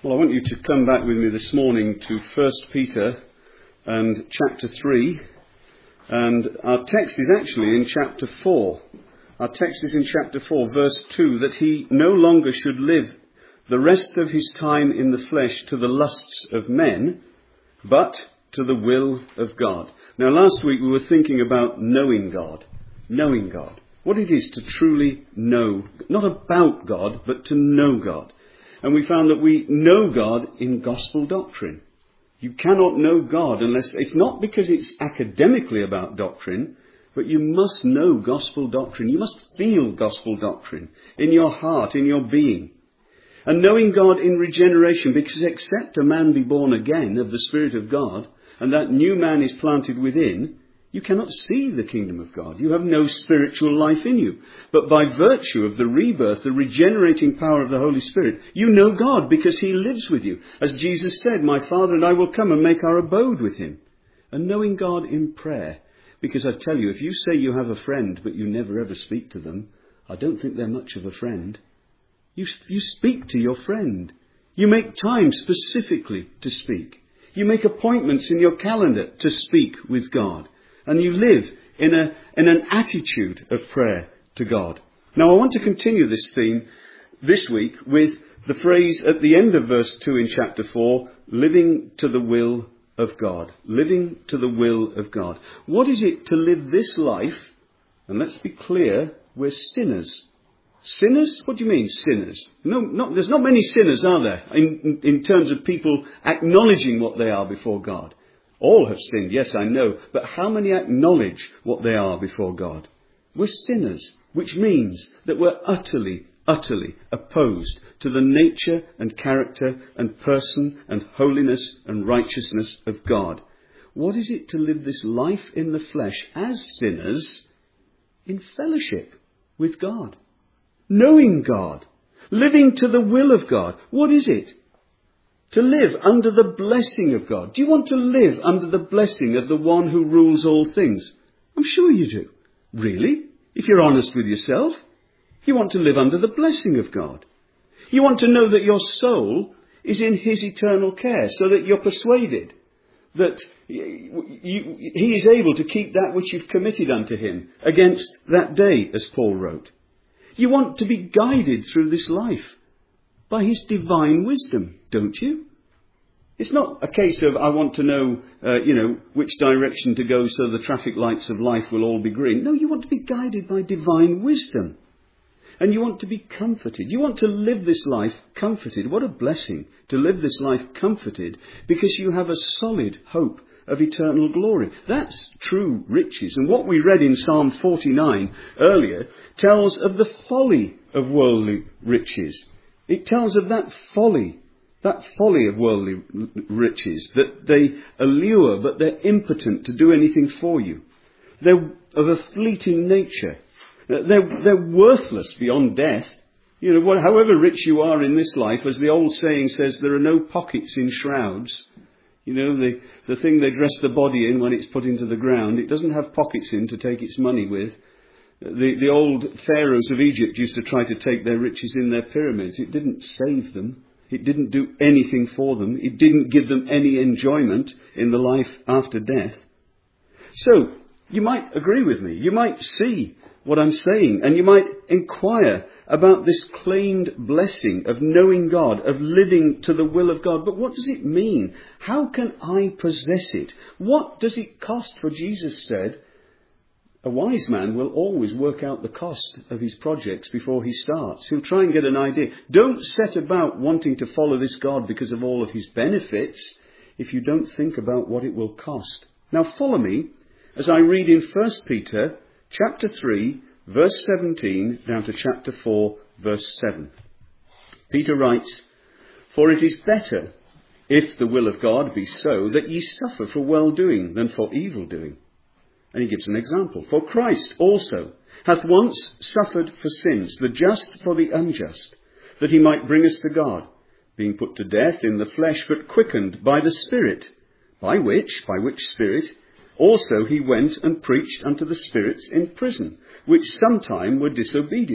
Well, I want you to come back with me this morning to 1 Peter and chapter 3. And our text is actually in chapter 4. Our text is in chapter 4, verse 2, that he no longer should live the rest of his time in the flesh to the lusts of men, but to the will of God. Now, last week we were thinking about knowing God. Knowing God. What it is to truly know, not about God, but to know God. And we found that we know God in gospel doctrine. You cannot know God unless, it's not because it's academically about doctrine, but you must know gospel doctrine. You must feel gospel doctrine in your heart, in your being. And knowing God in regeneration, because except a man be born again of the Spirit of God, and that new man is planted within, you cannot see the kingdom of God. You have no spiritual life in you. But by virtue of the rebirth, the regenerating power of the Holy Spirit, you know God because he lives with you. As Jesus said, my Father and I will come and make our abode with him. And knowing God in prayer. Because I tell you, if you say you have a friend, but you never ever speak to them, I don't think they're much of a friend. You speak to your friend. You make time specifically to speak. You make appointments in your calendar to speak with God. And you live in an attitude of prayer to God. Now, I want to continue this theme this week with the phrase at the end of verse 2 in chapter 4, living to the will of God. Living to the will of God. What is it to live this life? And let's be clear, we're sinners. Sinners? What do you mean, sinners? No, there's not many sinners, are there, in terms of people acknowledging what they are before God. All have sinned, yes, I know. But how many acknowledge what they are before God? We're sinners, which means that we're utterly, utterly opposed to the nature and character and person and holiness and righteousness of God. What is it to live this life in the flesh as sinners in fellowship with God? Knowing God. Living to the will of God. What is it? To live under the blessing of God. Do you want to live under the blessing of the one who rules all things? I'm sure you do. Really? If you're honest with yourself. You want to live under the blessing of God. You want to know that your soul is in his eternal care, so that you're persuaded that he is able to keep that which you've committed unto him against that day, as Paul wrote. You want to be guided through this life by his divine wisdom, don't you? It's not a case of, I want to know, which direction to go so the traffic lights of life will all be green. No, you want to be guided by divine wisdom. And you want to be comforted. You want to live this life comforted. What a blessing to live this life comforted, because you have a solid hope of eternal glory. That's true riches. And what we read in Psalm 49 earlier tells of the folly of worldly riches. It tells of that folly of worldly riches, that they allure, but they're impotent to do anything for you. They're of a fleeting nature. They're worthless beyond death. However rich you are in this life, as the old saying says, there are no pockets in shrouds. The thing they dress the body in when it's put into the ground, it doesn't have pockets in to take its money with. The old pharaohs of Egypt used to try to take their riches in their pyramids. It didn't save them. It didn't do anything for them. It didn't give them any enjoyment in the life after death. So, you might agree with me. You might see what I'm saying, and you might inquire about this claimed blessing of knowing God, of living to the will of God. But what does it mean? How can I possess it? What does it cost? For Jesus said, a wise man will always work out the cost of his projects before he starts. He'll try and get an idea. Don't set about wanting to follow this God because of all of his benefits if you don't think about what it will cost. Now follow me as I read in 1 Peter chapter 3, verse 17, down to chapter 4, verse 7. Peter writes, "For it is better, if the will of God be so, that ye suffer for well-doing than for evil-doing." And he gives an example. "For Christ also hath once suffered for sins, the just for the unjust, that he might bring us to God, being put to death in the flesh, but quickened by the Spirit, by which Spirit also he went and preached unto the spirits in prison, which sometime were disobedient,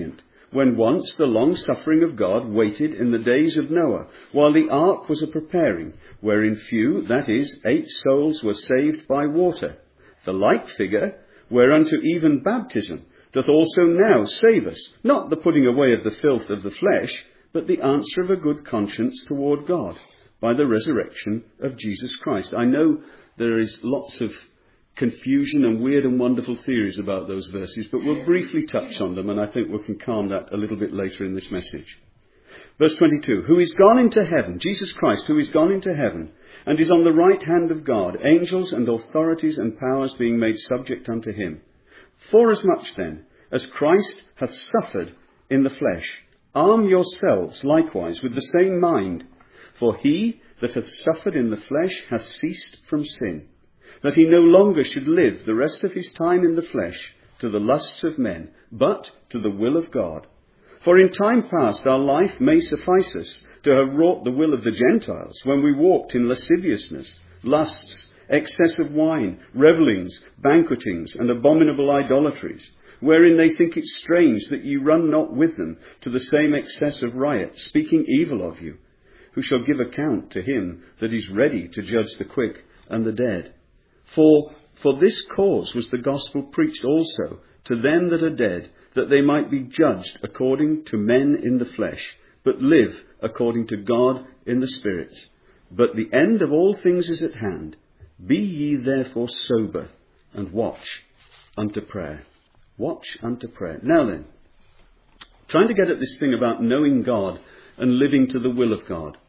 when once the long suffering of God waited in the days of Noah, while the ark was a preparing, wherein few, that is, 8 souls, were saved by water. The like figure, whereunto even baptism doth also now save us, not the putting away of the filth of the flesh, but the answer of a good conscience toward God, by the resurrection of Jesus Christ. I know there is lots of confusion and weird and wonderful theories about those verses, but we'll briefly touch on them, and I think we can calm that a little bit later in this message. Verse 22, who is gone into heaven, Jesus Christ, who is gone into heaven, and is on the right hand of God, angels and authorities and powers being made subject unto him. Forasmuch then as Christ hath suffered in the flesh, arm yourselves likewise with the same mind, for he that hath suffered in the flesh hath ceased from sin, that he no longer should live the rest of his time in the flesh to the lusts of men, but to the will of God. For in time past our life may suffice us to have wrought the will of the Gentiles, when we walked in lasciviousness, lusts, excess of wine, revellings, banquetings, and abominable idolatries, wherein they think it strange that ye run not with them to the same excess of riot, speaking evil of you, who shall give account to him that is ready to judge the quick and the dead. For this cause was the gospel preached also to them that are dead, that they might be judged according to men in the flesh, but live according to God in the Spirit. But the end of all things is at hand. Be ye therefore sober, and watch unto prayer. Watch unto prayer. Now then, trying to get at this thing about knowing God and living to the will of God.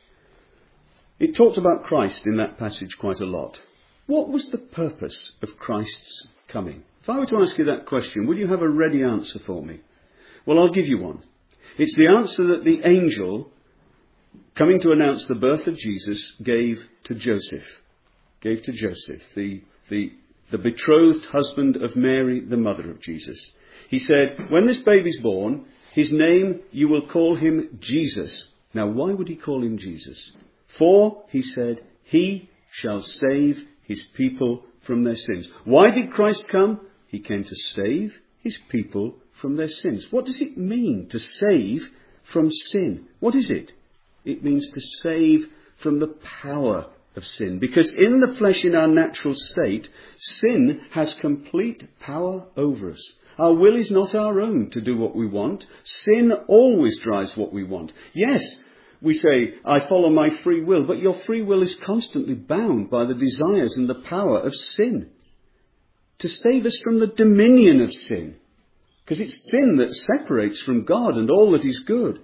It talked about Christ in that passage quite a lot. What was the purpose of Christ's coming? If I were to ask you that question, would you have a ready answer for me? Well, I'll give you one. It's the answer that the angel, coming to announce the birth of Jesus, gave to Joseph. Gave to Joseph, the betrothed husband of Mary, the mother of Jesus. He said, when this baby's born, his name you will call him Jesus. Now, why would he call him Jesus? For, he said, he shall save his people from their sins. Why did Christ come? He came to save his people from their sins. What does it mean to save from sin? What is it? It means to save from the power of sin. Because in the flesh, in our natural state, sin has complete power over us. Our will is not our own to do what we want. Sin always drives what we want. Yes, we say, I follow my free will, but your free will is constantly bound by the desires and the power of sin. To save us from the dominion of sin, because it's sin that separates from God and all that is good.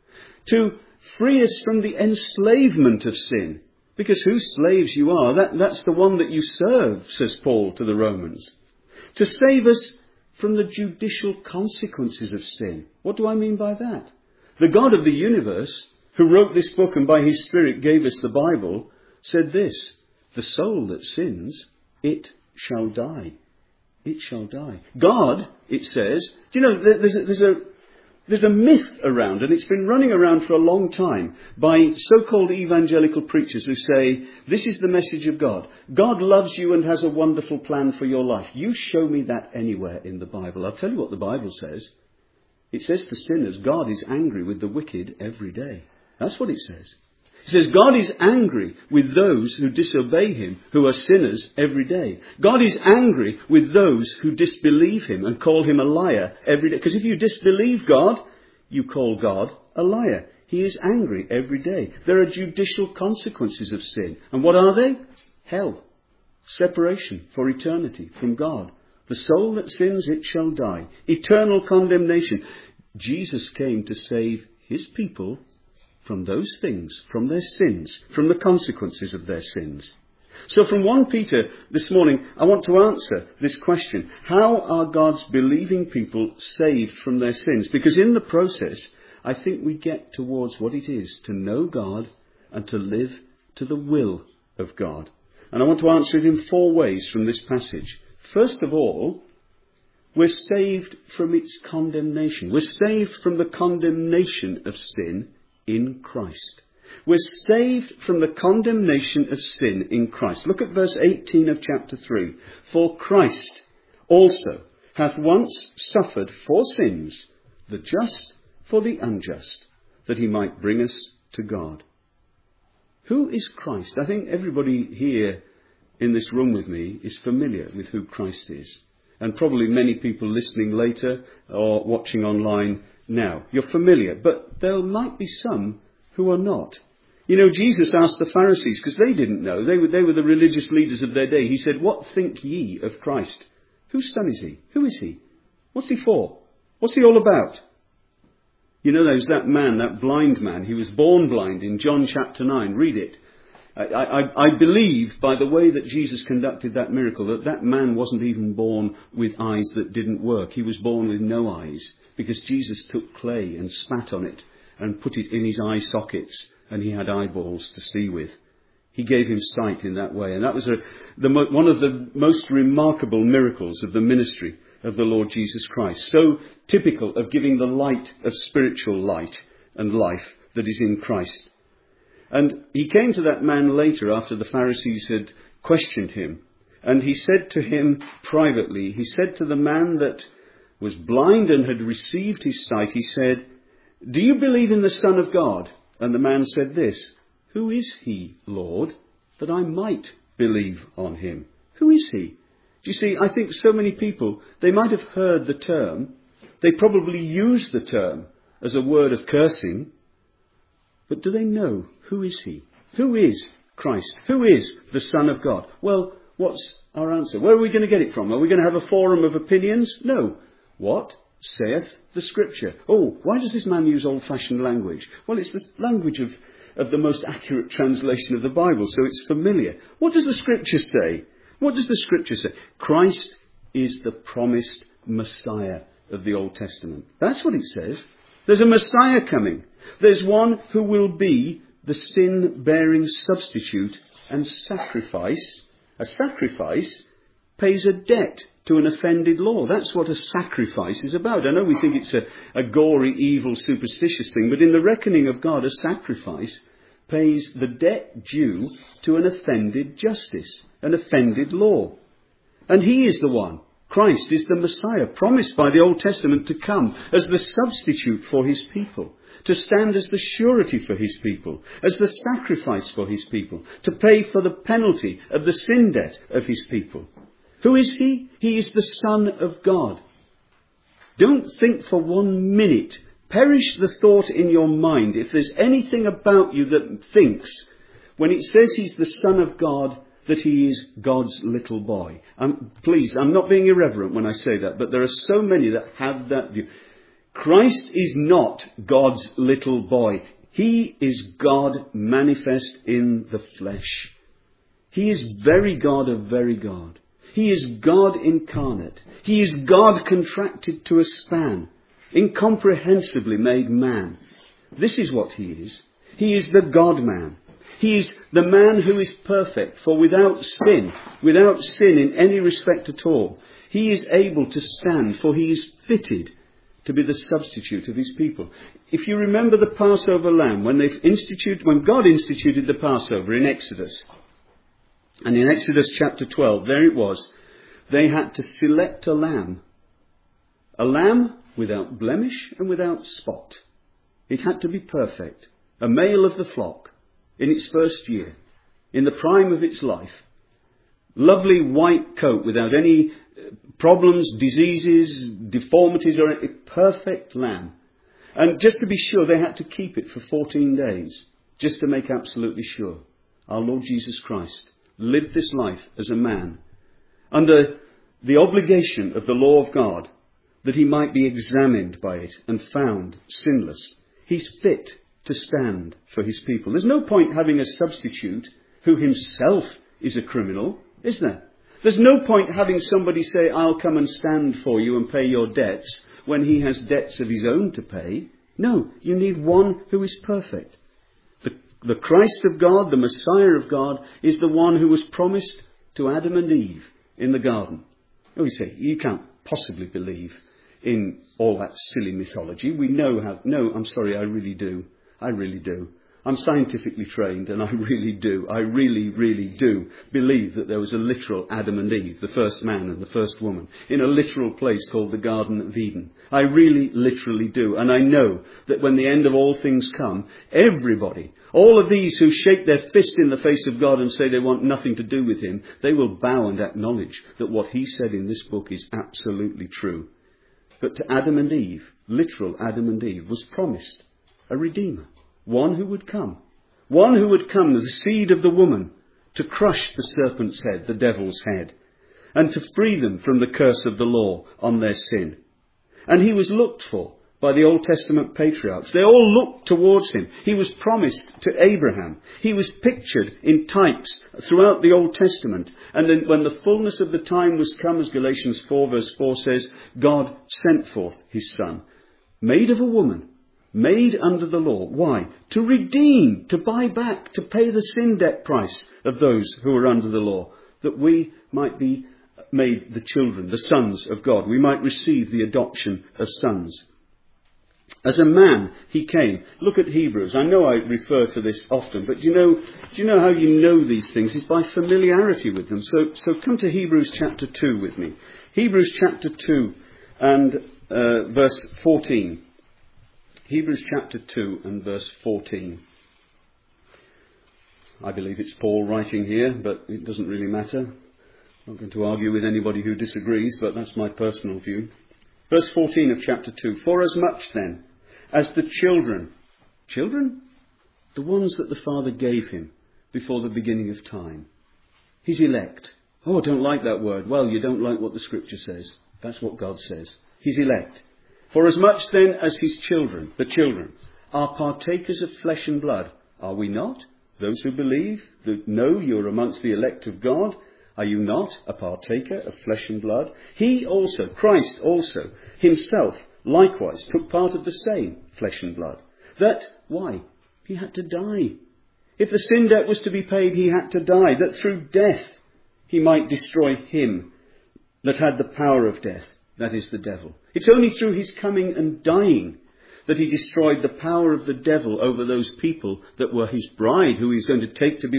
To free us from the enslavement of sin, because whose slaves you are, that's the one that you serve, says Paul to the Romans. To save us from the judicial consequences of sin. What do I mean by that? The God of the universe, who wrote this book and by his Spirit gave us the Bible, said this, the soul that sins, it shall die. It shall die. God, it says, do you know, there's a myth around, and it's been running around for a long time by so-called evangelical preachers who say, this is the message of God. God loves you and has a wonderful plan for your life. You show me that anywhere in the Bible. I'll tell you what the Bible says. It says to sinners, God is angry with the wicked every day. That's what it says. It says God is angry with those who disobey him, who are sinners every day. God is angry with those who disbelieve him and call him a liar every day. Because if you disbelieve God, you call God a liar. He is angry every day. There are judicial consequences of sin. And what are they? Hell. Separation for eternity from God. The soul that sins, it shall die. Eternal condemnation. Jesus came to save his people from those things, from their sins, from the consequences of their sins. So from 1 Peter this morning, I want to answer this question. How are God's believing people saved from their sins? Because in the process, I think we get towards what it is to know God and to live to the will of God. And I want to answer it in 4 ways from this passage. First of all, we're saved from its condemnation. We're saved from the condemnation of sin in Christ. We're saved from the condemnation of sin in Christ. Look at verse 18 of chapter 3. For Christ also hath once suffered for sins, the just for the unjust, that he might bring us to God. Who is Christ? I think everybody here in this room with me is familiar with who Christ is. And probably many people listening later or watching online now. You're familiar, but there might be some who are not. You know, Jesus asked the Pharisees, because they didn't know. They were the religious leaders of their day. He said, "What think ye of Christ? Whose son is he? Who is he? What's he for? What's he all about?" You know, there's that man, that blind man. He was born blind in John chapter 9. Read it. I believe, by the way that Jesus conducted that miracle, that man wasn't even born with eyes that didn't work. He was born with no eyes, because Jesus took clay and spat on it and put it in his eye sockets, and he had eyeballs to see with. He gave him sight in that way. And that was one of the most remarkable miracles of the ministry of the Lord Jesus Christ. So typical of giving the light of spiritual light and life that is in Christ. And he came to that man later, after the Pharisees had questioned him. And he said to him privately, he said to the man that was blind and had received his sight, he said, "Do you believe in the Son of God?" And the man said this, "Who is he, Lord, that I might believe on him?" Who is he? Do you see, I think so many people, they might have heard the term. They probably use the term as a word of cursing. But do they know, who is he? Who is Christ? Who is the Son of God? Well, what's our answer? Where are we going to get it from? Are we going to have a forum of opinions? No. What saith the Scripture? Oh, why does this man use old-fashioned language? Well, it's the language of the most accurate translation of the Bible, so it's familiar. What does the Scripture say? What does the Scripture say? Christ is the promised Messiah of the Old Testament. That's what it says. There's a Messiah coming. There's one who will be the sin-bearing substitute and sacrifice. A sacrifice pays a debt to an offended law. That's what a sacrifice is about. I know we think it's a gory, evil, superstitious thing, but in the reckoning of God, a sacrifice pays the debt due to an offended justice, an offended law. And he is the one. Christ is the Messiah, promised by the Old Testament to come as the substitute for his people, to stand as the surety for his people, as the sacrifice for his people, to pay for the penalty of the sin debt of his people. Who is he? He is the Son of God. Don't think for 1 minute, perish the thought in your mind, if there's anything about you that thinks, when it says he's the Son of God, that he is God's little boy. Please, I'm not being irreverent when I say that, but there are so many that have that view. Christ is not God's little boy. He is God manifest in the flesh. He is very God of very God. He is God incarnate. He is God contracted to a span, incomprehensibly made man. This is what he is. He is the God-man. He is the man who is perfect, for without sin in any respect at all, he is able to stand, for he is fitted to be the substitute of his people. If you remember the Passover lamb, when God instituted the Passover in Exodus, and in Exodus chapter 12, there it was, they had to select a lamb without blemish and without spot. It had to be perfect, a male of the flock, in its first year, in the prime of its life. Lovely white coat without any problems, diseases, deformities, or a perfect lamb. And just to be sure, they had to keep it for 14 days, just to make absolutely sure. Our Lord Jesus Christ lived this life as a man, under the obligation of the law of God, that he might be examined by it and found sinless. He's fit to stand for his people. There's no point having a substitute who himself is a criminal, is there? There's no point having somebody say, "I'll come and stand for you and pay your debts," when he has debts of his own to pay. No, you need one who is perfect. The Christ of God, the Messiah of God, is the one who was promised to Adam and Eve in the garden. Oh, you say, you can't possibly believe in all that silly mythology. We know how. No, I'm sorry, I really do. I really do. I'm scientifically trained, and I really do believe that there was a literal Adam and Eve, the first man and the first woman, in a literal place called the Garden of Eden. I really, literally do. And I know that when the end of all things come, everybody, all of these who shake their fist in the face of God and say they want nothing to do with him, they will bow and acknowledge that what he said in this book is absolutely true. But to Adam and Eve, literal Adam and Eve, was promised a Redeemer. One who would come, the seed of the woman, to crush the serpent's head, the devil's head, and to free them from the curse of the law on their sin. And he was looked for by the Old Testament patriarchs. They all looked towards him. He was promised to Abraham. He was pictured in types throughout the Old Testament. And then when the fullness of the time was come, as Galatians 4 verse 4 says, God sent forth his Son, made of a woman, made under the law. Why? To redeem, to buy back, to pay the sin debt price of those who are under the law, that we might be made the children, the sons of God. We might receive the adoption of sons. As a man, he came. Look at Hebrews. I know I refer to this often, but do you know how you know these things? It's by familiarity with them. So come to Hebrews chapter 2 with me. Hebrews chapter 2 and verse 14. Hebrews chapter 2 and verse 14. I believe it's Paul writing here, but it doesn't really matter. I'm not going to argue with anybody who disagrees, but that's my personal view. Verse 14 of chapter 2. For as much then as the children, the ones that the Father gave him before the beginning of time, his elect. Oh, I don't like that word. Well, you don't like what the Scripture says. That's what God says. His elect. For as much then as his children, the children, are partakers of flesh and blood, are we not? Those who believe, that know you're amongst the elect of God, are you not a partaker of flesh and blood? He also, Christ also, himself likewise took part of the same flesh and blood. That, why? He had to die. If the sin debt was to be paid, he had to die. That through death he might destroy him that had the power of death. That is the devil. It's only through his coming and dying that he destroyed the power of the devil over those people that were his bride, who he's going to take to be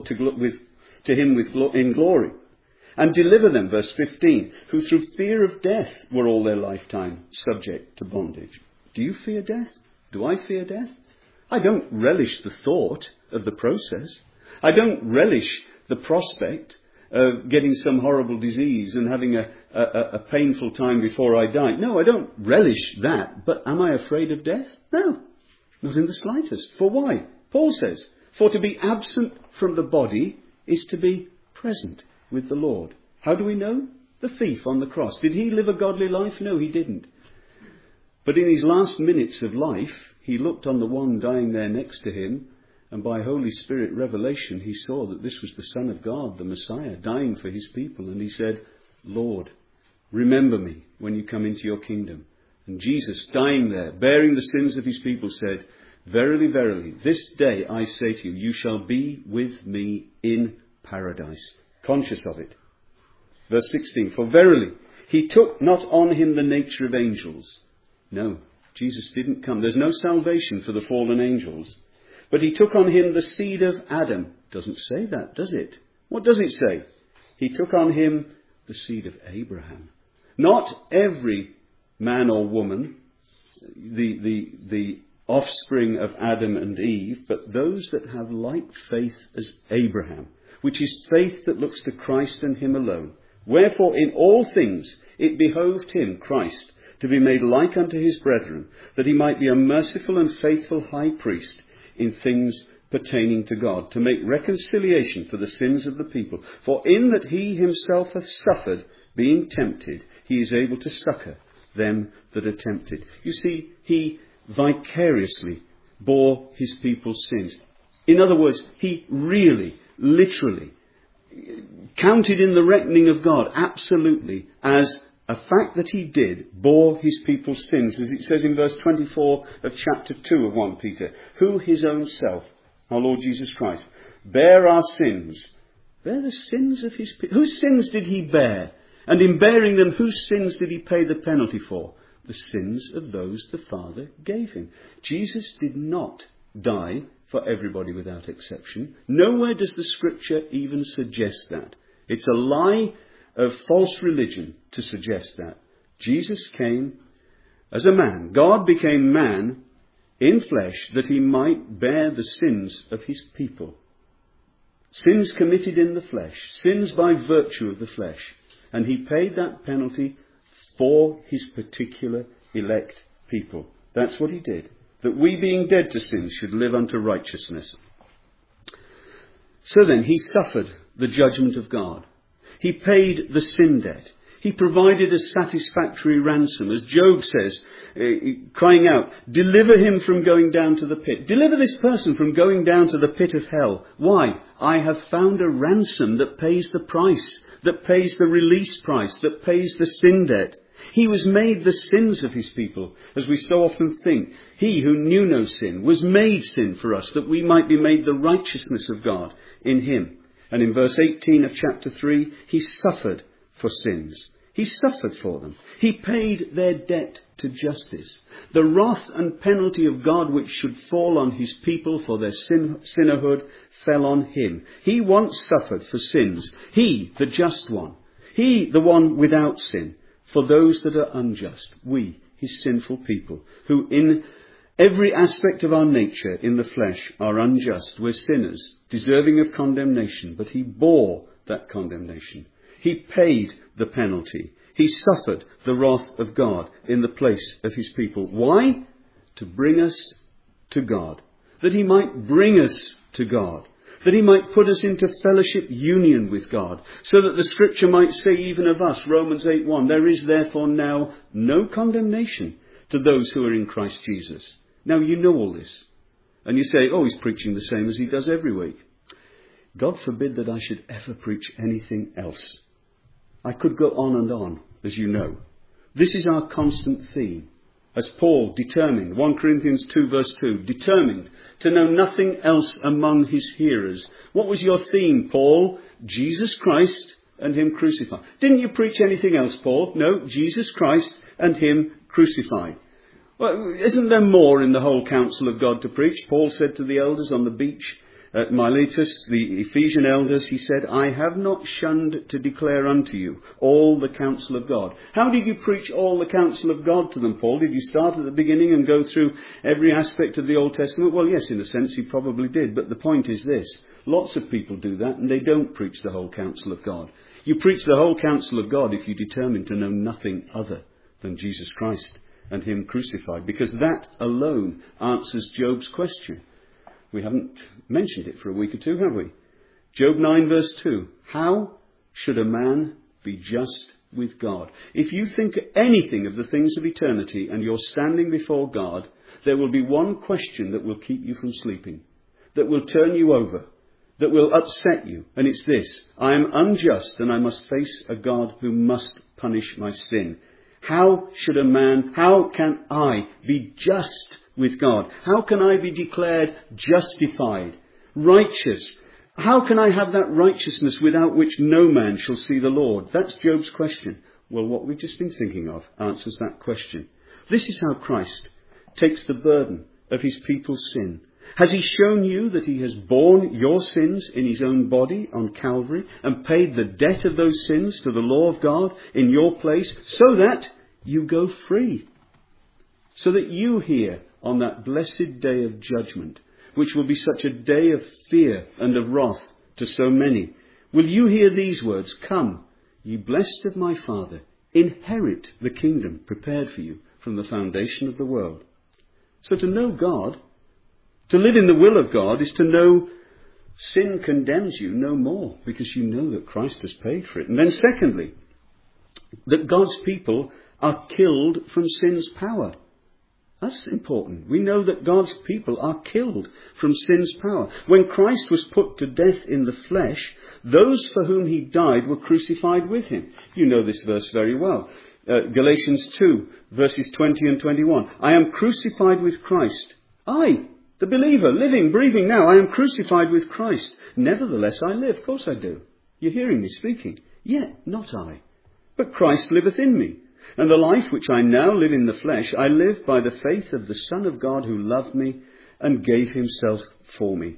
to him in glory. And deliver them, verse 15, who through fear of death were all their lifetime subject to bondage. Do you fear death? Do I fear death? I don't relish the thought of the process. I don't relish the prospect of getting some horrible disease and having a painful time before I die. No, I don't relish that. But am I afraid of death? No, not in the slightest. For why? Paul says, for to be absent from the body is to be present with the Lord. How do we know? The thief on the cross. Did he live a godly life? No, he didn't. But in his last minutes of life, he looked on the one dying there next to him, and by Holy Spirit revelation, he saw that this was the Son of God, the Messiah, dying for his people. And he said, Lord, remember me when you come into your kingdom. And Jesus, dying there, bearing the sins of his people, said, verily, verily, this day I say to you, you shall be with me in paradise. Conscious of it. Verse 16, for verily, he took not on him the nature of angels. No, Jesus didn't come. There's no salvation for the fallen angels. But he took on him the seed of Adam. Doesn't say that, does it? What does it say? He took on him the seed of Abraham. Not every man or woman, the offspring of Adam and Eve, but those that have like faith as Abraham, which is faith that looks to Christ and him alone. Wherefore in all things it behoved him, Christ, to be made like unto his brethren, that he might be a merciful and faithful high priest in things pertaining to God, to make reconciliation for the sins of the people. For in that he himself hath suffered, being tempted, he is able to succour them that are tempted. You see, he vicariously bore his people's sins. In other words, he really, literally, counted in the reckoning of God, absolutely, as a fact that he did, bore his people's sins, as it says in verse 24 of chapter 2 of 1 Peter, who his own self, our Lord Jesus Christ, bare our sins. Bear the sins of his people. Whose sins did he bear? And in bearing them, whose sins did he pay the penalty for? The sins of those the Father gave him. Jesus did not die for everybody without exception. Nowhere does the Scripture even suggest that. It's a lie of false religion to suggest that. Jesus came as a man. God became man in flesh that he might bear the sins of his people. Sins committed in the flesh, sins by virtue of the flesh. And he paid that penalty for his particular elect people. That's what he did. That we, being dead to sin, should live unto righteousness. So then, he suffered the judgment of God. He paid the sin debt. He provided a satisfactory ransom, as Job says, crying out, deliver him from going down to the pit. Deliver this person from going down to the pit of hell. Why? I have found a ransom that pays the price, that pays the release price, that pays the sin debt. He was made the sins of his people, as we so often think. He who knew no sin was made sin for us, that we might be made the righteousness of God in him. And in verse 18 of chapter 3, he suffered for sins. He suffered for them. He paid their debt to justice. The wrath and penalty of God which should fall on his people for their sinnerhood fell on him. He once suffered for sins. He, the just one. He, the one without sin. For those that are unjust, we, his sinful people, who in every aspect of our nature in the flesh are unjust. We're sinners, deserving of condemnation, but he bore that condemnation. He paid the penalty. He suffered the wrath of God in the place of his people. Why? To bring us to God. That he might bring us to God. That he might put us into fellowship union with God, so that the Scripture might say even of us, Romans 8:1, there is therefore now no condemnation to those who are in Christ Jesus. Now you know all this. And you say, oh, he's preaching the same as he does every week. God forbid that I should ever preach anything else. I could go on, as you know. This is our constant theme. As Paul determined, 1 Corinthians 2 verse 2, determined to know nothing else among his hearers. What was your theme, Paul? Jesus Christ and him crucified. Didn't you preach anything else, Paul? No, Jesus Christ and him crucified. Well, isn't there more in the whole counsel of God to preach? Paul said to the elders on the beach at Miletus, the Ephesian elders, he said, I have not shunned to declare unto you all the counsel of God. How did you preach all the counsel of God to them, Paul? Did you start at the beginning and go through every aspect of the Old Testament? Well, yes, in a sense, you probably did. But the point is this. Lots of people do that, and they don't preach the whole counsel of God. You preach the whole counsel of God if you determine to know nothing other than Jesus Christ and him crucified, because that alone answers Job's question. We haven't mentioned it for a week or two, have we? Job 9 verse 2. How should a man be just with God? If you think anything of the things of eternity and you're standing before God, there will be one question that will keep you from sleeping, that will turn you over, that will upset you. And it's this: I am unjust and I must face a God who must punish my sin. How can I be just with God? How can I be declared justified, righteous? How can I have that righteousness without which no man shall see the Lord? That's Job's question. Well, what we've just been thinking of answers that question. This is how Christ takes the burden of his people's sin. Has he shown you that he has borne your sins in his own body on Calvary and paid the debt of those sins to the law of God in your place, so that you go free? So that you hear on that blessed day of judgment, which will be such a day of fear and of wrath to so many, will you hear these words, come, ye blessed of my Father, inherit the kingdom prepared for you from the foundation of the world. So to know God, to live in the will of God, is to know sin condemns you no more, because you know that Christ has paid for it. And then secondly, that God's people are killed from sin's power. That's important. We know that God's people are killed from sin's power. When Christ was put to death in the flesh, those for whom he died were crucified with him. You know this verse very well. Galatians 2, verses 20 and 21. I am crucified with Christ. I, the believer, living, breathing now, I am crucified with Christ. Nevertheless I live. Of course I do. You're hearing me speaking. Yet not I, but Christ liveth in me. And the life which I now live in the flesh, I live by the faith of the Son of God who loved me and gave himself for me.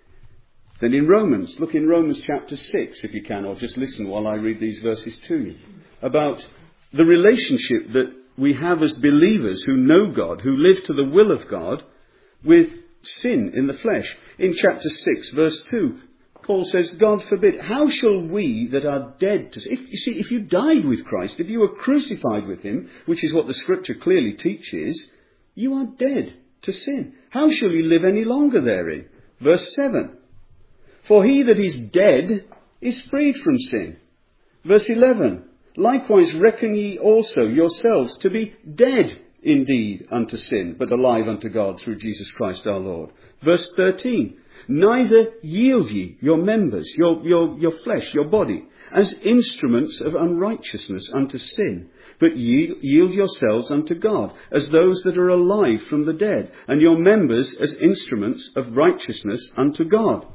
Then in Romans, look in Romans chapter 6 if you can, or just listen while I read these verses to you, about the relationship that we have as believers who know God, who live to the will of God, with sin in the flesh. In chapter 6, verse 2, Paul says, God forbid, how shall we that are dead to sin? If you died with Christ, if you were crucified with him, which is what the scripture clearly teaches, you are dead to sin. How shall you live any longer therein? Verse 7, for he that is dead is freed from sin. Verse 11, likewise reckon ye also yourselves to be dead indeed unto sin, but alive unto God through Jesus Christ our Lord. Verse 13, neither yield ye your members, your flesh, your body, as instruments of unrighteousness unto sin, but yield yourselves unto God, as those that are alive from the dead, and your members as instruments of righteousness unto God.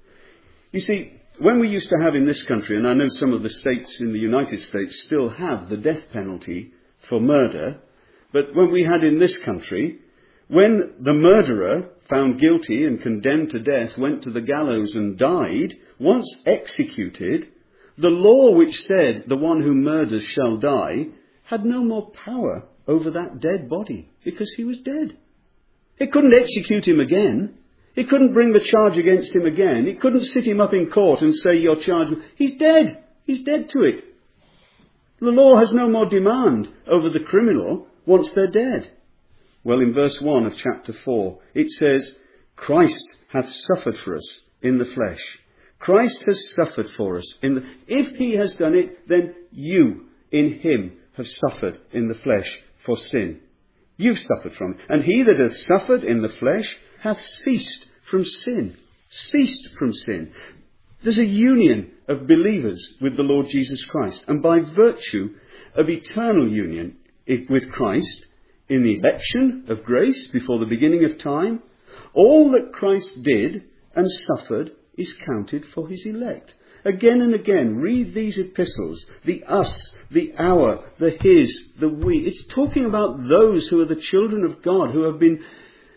You see, when we used to have in this country, and I know some of the states in the United States still have the death penalty for murder, but when we had in this country, when the murderer found guilty and condemned to death went to the gallows and died, once executed, the law which said the one who murders shall die had no more power over that dead body because he was dead. It couldn't execute him again. It couldn't bring the charge against him again. It couldn't sit him up in court and say your charge. He's dead. He's dead to it. The law has no more demand over the criminal once they're dead. Well, in verse 1 of chapter 4, it says, Christ hath suffered for us in the flesh. Christ has suffered for us. If he has done it, then you in him have suffered in the flesh for sin. You've suffered from it. And he that hath suffered in the flesh hath ceased from sin. Ceased from sin. There's a union of believers with the Lord Jesus Christ. And by virtue of eternal union with Christ, in the election of grace before the beginning of time, all that Christ did and suffered is counted for his elect. Again and again, read these epistles, the us, the our, the his, the we. It's talking about those who are the children of God, who have been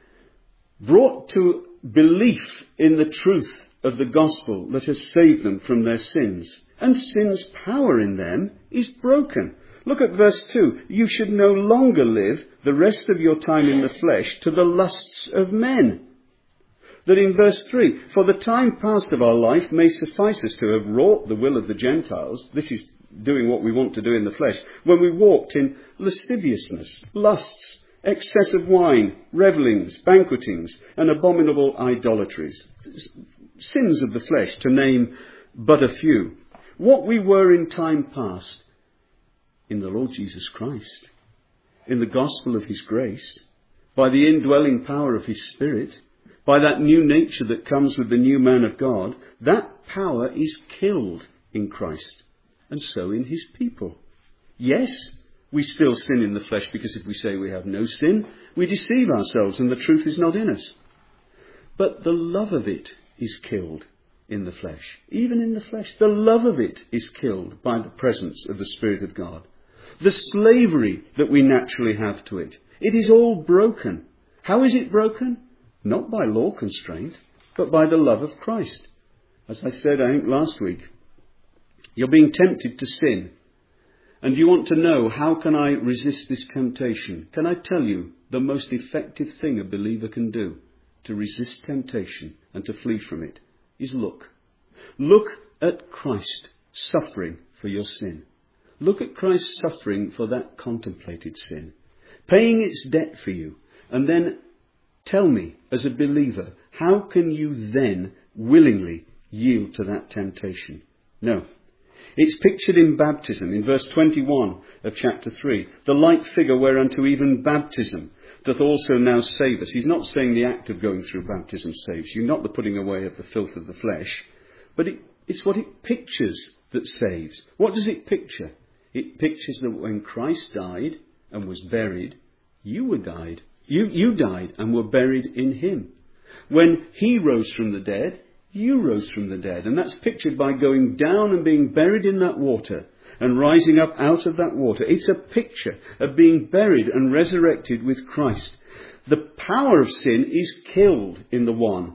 brought to belief in the truth of the gospel that has saved them from their sins. And sin's power in them is broken. Look at verse 2. You should no longer live the rest of your time in the flesh to the lusts of men. That in verse 3, for the time past of our life may suffice us to have wrought the will of the Gentiles. This is doing what we want to do in the flesh. When we walked in lasciviousness, lusts, excess of wine, revellings, banquetings, and abominable idolatries. Sins of the flesh, to name but a few. What we were in time past, in the Lord Jesus Christ, in the gospel of his grace, by the indwelling power of his Spirit, by that new nature that comes with the new man of God, that power is killed in Christ, and so in his people. Yes, we still sin in the flesh, because if we say we have no sin, we deceive ourselves and the truth is not in us. But the love of it is killed in the flesh. Even in the flesh, the love of it is killed by the presence of the Spirit of God. The slavery that we naturally have to it, it is all broken. How is it broken? Not by law constraint, but by the love of Christ. As I said, I think last week, you're being tempted to sin. And you want to know, how can I resist this temptation? Can I tell you the most effective thing a believer can do to resist temptation and to flee from it is look. Look at Christ suffering for your sin. Look at Christ suffering for that contemplated sin, paying its debt for you, and then tell me, as a believer, how can you then willingly yield to that temptation? No. It's pictured in baptism, in verse 21 of chapter 3. The like figure whereunto even baptism doth also now save us. He's not saying the act of going through baptism saves you, not the putting away of the filth of the flesh, but it's what it pictures that saves. What does it picture? It pictures that when Christ died and was buried, you were died. You died and were buried in him. When he rose from the dead, you rose from the dead. And that's pictured by going down and being buried in that water and rising up out of that water. It's a picture of being buried and resurrected with Christ. The power of sin is killed in the one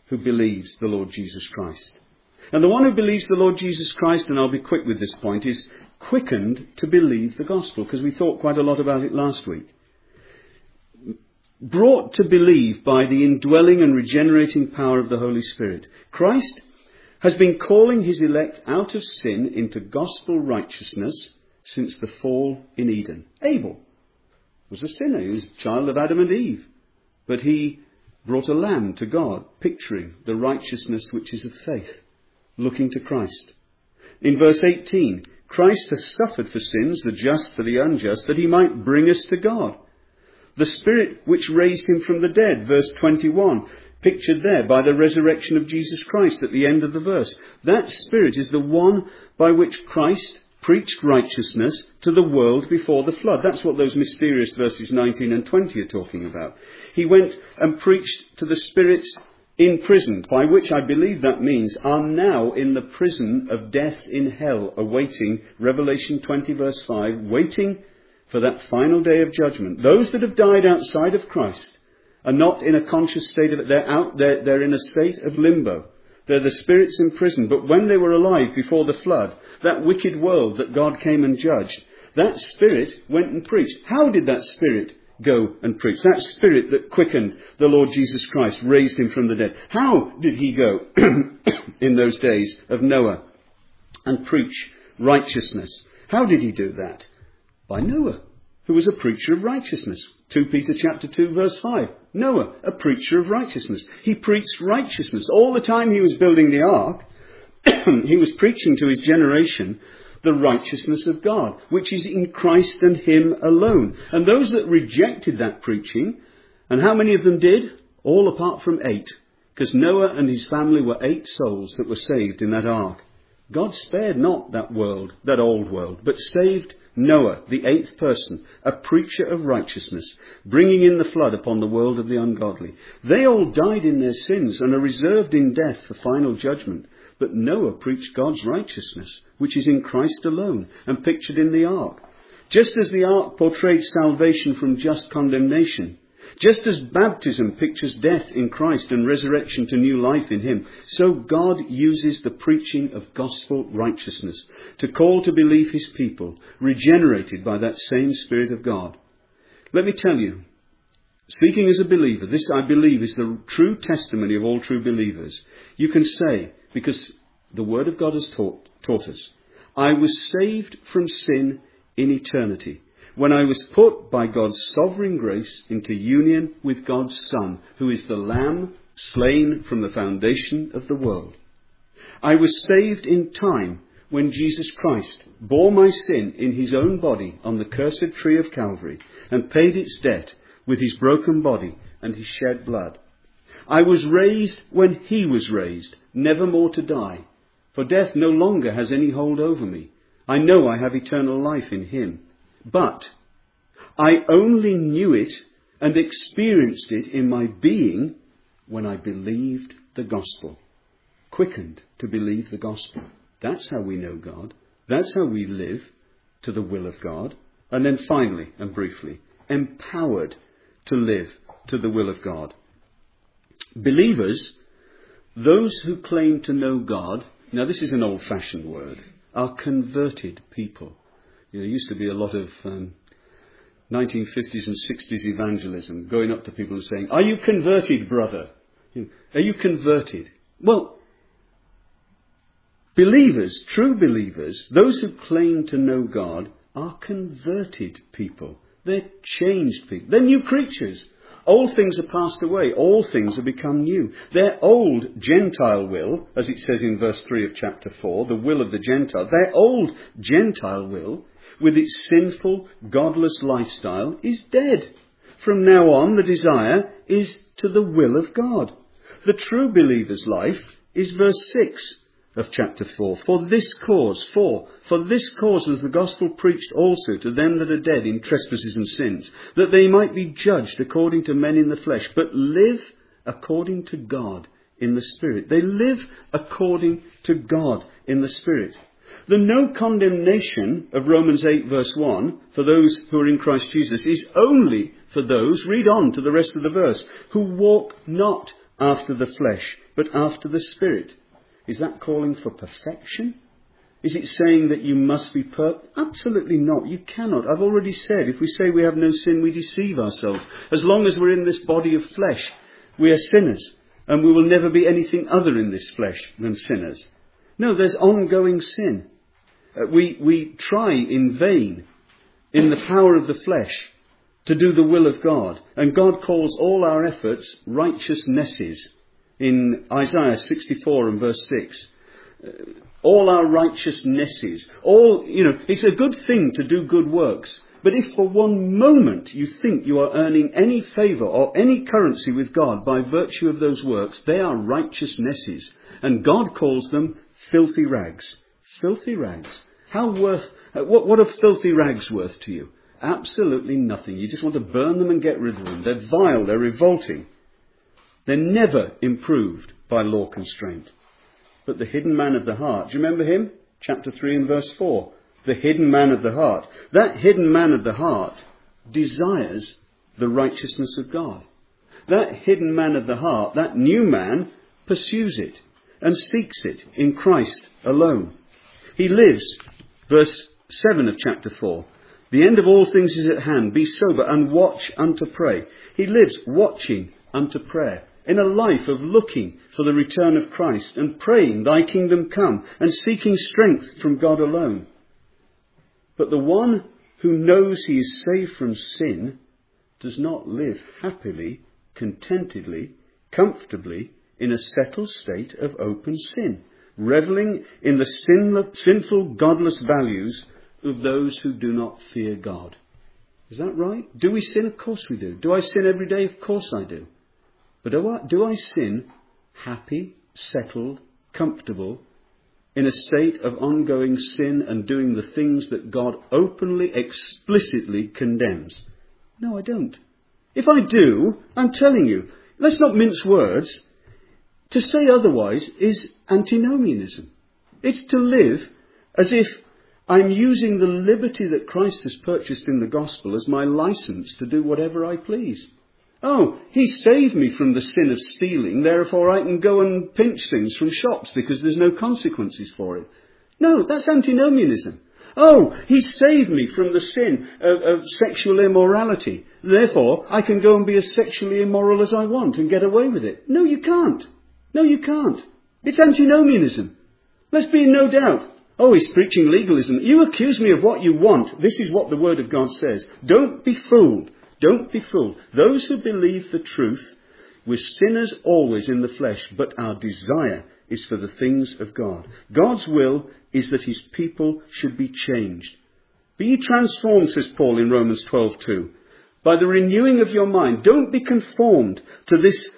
who believes the Lord Jesus Christ. And the one who believes the Lord Jesus Christ, and I'll be quick with this point, is quickened to believe the gospel, because we thought quite a lot about it last week. Brought to believe by the indwelling and regenerating power of the Holy Spirit. Christ has been calling his elect out of sin into gospel righteousness since the fall in Eden. Abel was a sinner. He was a child of Adam and Eve. But he brought a lamb to God, picturing the righteousness which is of faith, looking to Christ. In verse 18, Christ has suffered for sins, the just for the unjust, that he might bring us to God. The Spirit which raised him from the dead, verse 21, pictured there by the resurrection of Jesus Christ at the end of the verse. That Spirit is the one by which Christ preached righteousness to the world before the flood. That's what those mysterious verses 19 and 20 are talking about. He went and preached to the spirits in prison, by which I believe that means are now in the prison of death in hell, awaiting, Revelation 20 verse 5, waiting for that final day of judgment. Those that have died outside of Christ are not in a conscious state of it. They're in a state of limbo. They're the spirits in prison. But when they were alive before the flood, that wicked world that God came and judged, that Spirit went and preached. How did that Spirit go and preach? That Spirit that quickened the Lord Jesus Christ, raised him from the dead. How did he go in those days of Noah and preach righteousness? How did he do that? By Noah, who was a preacher of righteousness. 2 Peter chapter 2 verse 5. Noah, a preacher of righteousness. He preached righteousness. All the time he was building the ark, he was preaching to his generation the righteousness of God, which is in Christ and him alone. And those that rejected that preaching, and how many of them did? All apart from 8. Because Noah and his family were 8 souls that were saved in that ark. God spared not that world, that old world, but saved Noah, the 8th person, a preacher of righteousness, bringing in the flood upon the world of the ungodly. They all died in their sins and are reserved in death for final judgment. But Noah preached God's righteousness, which is in Christ alone, and pictured in the ark. Just as the ark portrayed salvation from just condemnation, just as baptism pictures death in Christ and resurrection to new life in him, so God uses the preaching of gospel righteousness to call to believe his people, regenerated by that same Spirit of God. Let me tell you, speaking as a believer, this I believe is the true testimony of all true believers. You can say, because the Word of God has taught us, I was saved from sin in eternity, when I was put by God's sovereign grace into union with God's Son, who is the Lamb slain from the foundation of the world. I was saved in time when Jesus Christ bore my sin in his own body on the cursed tree of Calvary and paid its debt with his broken body and his shed blood. I was raised when he was raised, never more to die, for death no longer has any hold over me. I know I have eternal life in him. But I only knew it and experienced it in my being when I believed the gospel. Quickened to believe the gospel. That's how we know God. That's how we live to the will of God. And then finally and briefly, empowered to live to the will of God. Believers, those who claim to know God, now this is an old-fashioned word, are converted people. There used to be a lot of 1950s and 60s evangelism, going up to people and saying, "Are you converted, brother? Are you converted?" Well, believers, true believers, those who claim to know God, are converted people. They're changed people. They're new creatures. Old things are passed away. All things have become new. Their old Gentile will, as it says in verse 3 of chapter 4, the will of the Gentile, their old Gentile will, with its sinful, godless lifestyle, is dead. From now on, the desire is to the will of God. The true believer's life is verse 6 of chapter 4. For this cause was the gospel preached also to them that are dead in trespasses and sins, that they might be judged according to men in the flesh, but live according to God in the Spirit. They live according to God in the Spirit. The no condemnation of Romans 8 verse 1 for those who are in Christ Jesus is only for those, read on to the rest of the verse, who walk not after the flesh, but after the Spirit. Is that calling for perfection? Is it saying that you must be perfect? Absolutely not. You cannot. I've already said, if we say we have no sin, we deceive ourselves. As long as we're in this body of flesh, we are sinners. And we will never be anything other in this flesh than sinners. No, there's ongoing sin. We try in vain, in the power of the flesh, to do the will of God. And God calls all our efforts righteousnesses. In Isaiah 64 and verse 6. All our righteousnesses. It's a good thing to do good works. But if for one moment you think you are earning any favour or any currency with God by virtue of those works, they are righteousnesses. And God calls them filthy rags. Filthy rags. What are filthy rags worth to you? Absolutely nothing. You just want to burn them and get rid of them. They're vile. They're revolting. They're never improved by law constraint. But the hidden man of the heart, do you remember him? Chapter 3 and verse 4. The hidden man of the heart. That hidden man of the heart desires the righteousness of God. That hidden man of the heart, that new man, pursues it and seeks it in Christ alone. He lives, verse 7 of chapter 4. The end of all things is at hand. Be sober and watch unto pray. He lives watching unto prayer. In a life of looking for the return of Christ and praying, thy kingdom come, and seeking strength from God alone. But the one who knows he is saved from sin does not live happily, contentedly, comfortably in a settled state of open sin, reveling in the sinful, godless values of those who do not fear God. Is that right? Do we sin? Of course we do. Do I sin every day? Of course I do. But do I sin happy, settled, comfortable, in a state of ongoing sin and doing the things that God openly, explicitly condemns? No, I don't. If I do, I'm telling you, let's not mince words. To say otherwise is antinomianism. It's to live as if I'm using the liberty that Christ has purchased in the gospel as my license to do whatever I please. Oh, he saved me from the sin of stealing, therefore I can go and pinch things from shops because there's no consequences for it. No, that's antinomianism. Oh, he saved me from the sin of sexual immorality, therefore I can go and be as sexually immoral as I want and get away with it. No, you can't. No, you can't. It's antinomianism. Let's be in no doubt. Oh, he's preaching legalism. You accuse me of what you want. This is what the Word of God says. Don't be fooled. Don't be fooled. Those who believe the truth, we're sinners always in the flesh, but our desire is for the things of God. God's will is that his people should be changed. Be ye transformed, says Paul in Romans 12:2, by the renewing of your mind. Don't be conformed to this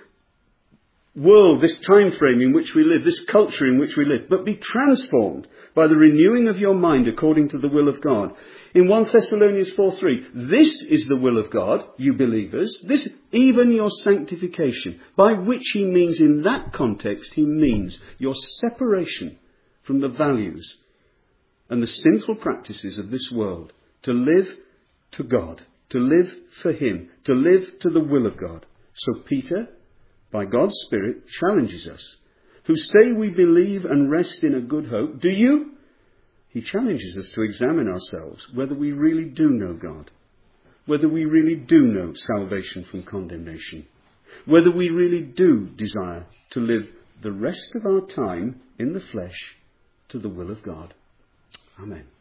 world, this time frame in which we live, this culture in which we live, but be transformed by the renewing of your mind according to the will of God. In 1 Thessalonians 4:3, this is the will of God, you believers, this even your sanctification, by which he means, in that context, he means your separation from the values and the sinful practices of this world, to live to God, to live for him, to live to the will of God. So Peter, by God's Spirit, challenges us, who say we believe and rest in a good hope. Do you? He challenges us to examine ourselves whether we really do know God, whether we really do know salvation from condemnation, whether we really do desire to live the rest of our time in the flesh to the will of God. Amen.